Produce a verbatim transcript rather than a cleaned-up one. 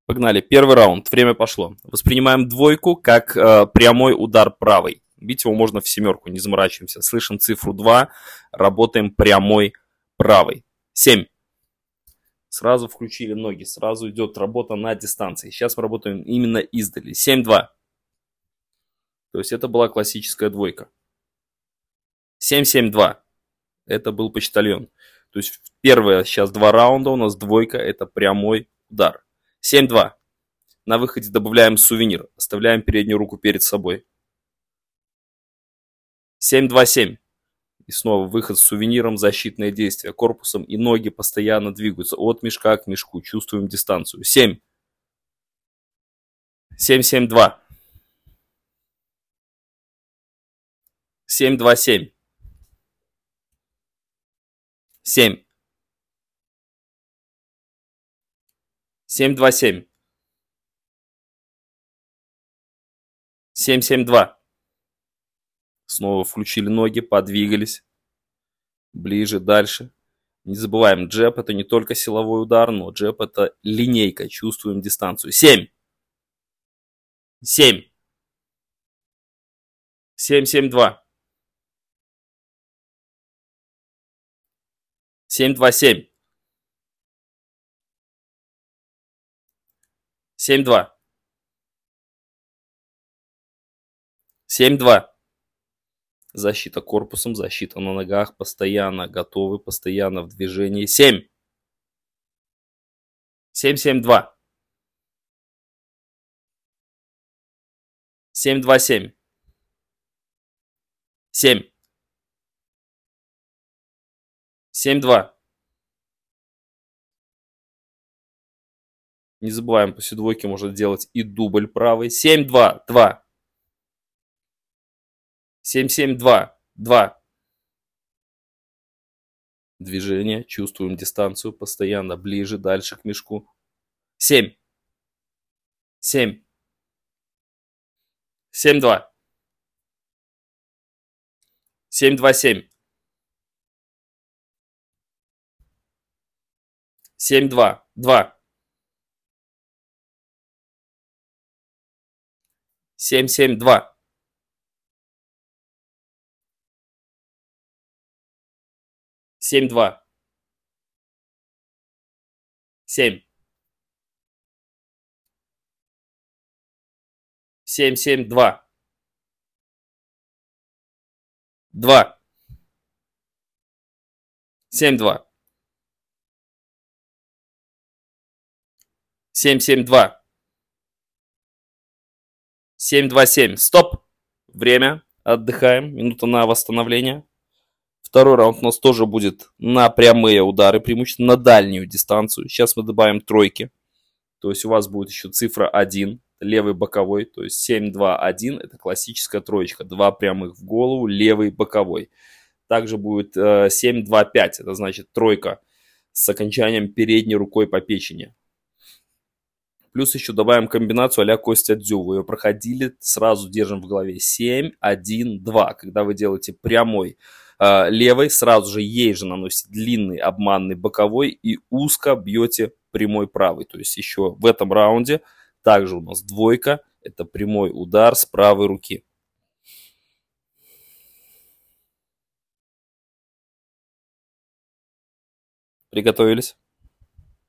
Погнали. Первый раунд. Время пошло. Воспринимаем двойку как э, прямой удар правой. Бить его можно в семерку, не заморачиваемся. Слышим цифру два. Работаем прямой правой. семь. Сразу включили ноги. Сразу идет работа на дистанции. Сейчас мы работаем именно издали. семь-два. То есть это была классическая двойка. семь-семь-два. Это был почтальон. То есть первые сейчас два раунда у нас двойка. Это прямой удар. семь-два. На выходе добавляем сувенир. Оставляем переднюю руку перед собой. семь-два-семь. И снова выход с сувениром, защитное действие корпусом. И ноги постоянно двигаются от мешка к мешку. Чувствуем дистанцию. семь. семь-семь-два. семь-два-семь. семь. семь-два-семь. семь-семь-два. Снова включили ноги, подвигались. Ближе, дальше. Не забываем, джеб это не только силовой удар, но джеб это линейка. Чувствуем дистанцию. семь. семь. семь-семь-два. семь-два-семь. семь-два. семь-два. Защита корпусом, защита на ногах, постоянно готовы, постоянно в движении. семь. семь-семь-два. семь-два-семь. семь. семь-два. Не забываем, после двойки можно делать и дубль правый. семь-два-два. семь-семь-два. два. Движение, чувствуем дистанцию, постоянно ближе, дальше к мешку. семь. семь. семь-два. семь-два-семь. семь-два. два. семь-семь-два. семь-два. семь. семь-семь-два. два. семь-два. семь-семь-два. семь-два-семь. Стоп. Время. Отдыхаем. Минута на восстановление. Второй раунд у нас тоже будет на прямые удары, преимущественно на дальнюю дистанцию. Сейчас мы добавим тройки. То есть у вас будет еще цифра один, левый боковой. То есть семь-два-один это классическая троечка. Два прямых в голову, левый боковой. Также будет э, семь-два-пять. Это значит тройка с окончанием передней рукой по печени. Плюс еще добавим комбинацию а-ля Костя Дзю. Вы ее проходили, сразу держим в голове. семь-один-два. Когда вы делаете прямой э, левой, сразу же ей же наносите длинный обманный боковой и узко бьете прямой правый. То есть еще в этом раунде также у нас двойка. Это прямой удар с правой руки. Приготовились?